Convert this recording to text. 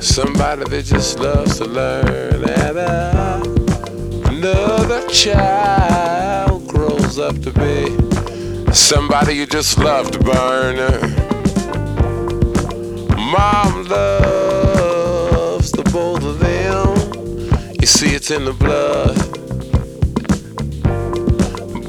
Somebody that just loves to learn, and another child grows up to be somebody you just love to burn. Mom loves the both of them. You see, it's in the blood.